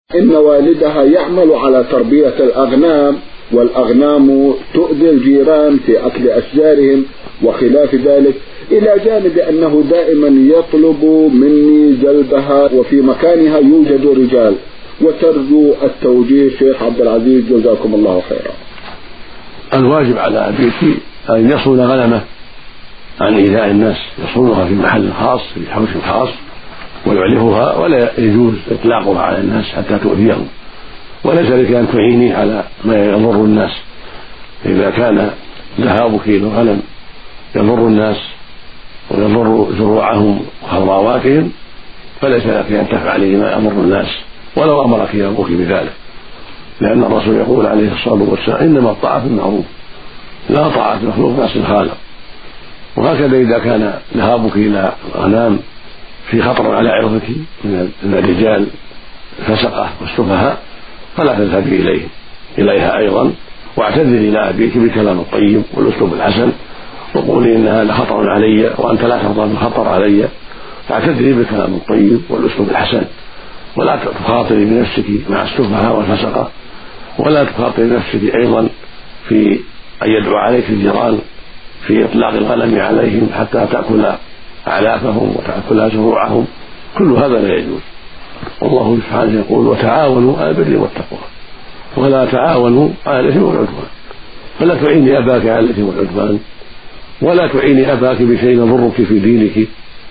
إن والدها يعمل على تربية الأغنام، والأغنام تؤذي الجيران في أكل أشجارهم وخلاف ذلك، إلى جانب أنه دائما يطلب مني جلبها وفي مكانها يوجد رجال، وترجو التوجيه. شيخ عبد العزيز جزاكم الله خيرا. الواجب على أبيك أن يصون غنمه عن إيذاء الناس، يصونها في محل خاص في حوش خاص ويعلفها، ولا يجوز إطلاقها على الناس حتى تؤذيهم، وليس لك أن تعيني على ما يضر الناس. إذا كان ذهابك إلى الغنم يضر الناس ويضر زروعهم وخضراواتهم فليس لك أن تفعلي ما يضر الناس ولو أمرك أبوك بذلك، لأن الرسول يقول عليه الصلاة والسلام: إنما الطاعة في المعروف لا طاعة مخلوق معصية الخالق. وهكذا إذا كان ذهابك إلى غنام في خطر على عرضك من الرجال الفسقة والسفهاء فلا تذهبي إليها أيضا، واعتذري إلى أبيك بالكلام الطيب والأسلوب الحسن، وقولي إن هذا خطر علي وأنت لا ترضى بالخطر علي، فاعتذري بالكلام الطيب والأسلوب الحسن، ولا تخاطري بنفسك مع السفهاء والفسقة، ولا تخاطري بنفسك أيضا في أن يدعو عليك الجيران في إطلاق الغنم عليهم حتى تأكل أعلافهم وتأكل زروعهم، كل هذا لا يجوز. والله سبحانه يقول: وتعاونوا على البر والتقوى ولا تعاونوا على الإثم والعدوان. فلا تعيني أباك على الإثم والعدوان، ولا تعيني أباك بشيء يضرك في دينك،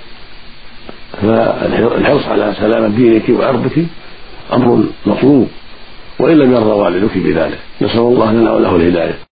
فالحرص على سلامة دينك وعرضك أمر مطلوب، وإن لم يرضى والدك بذلك. نسأل الله لنا وله الهداية.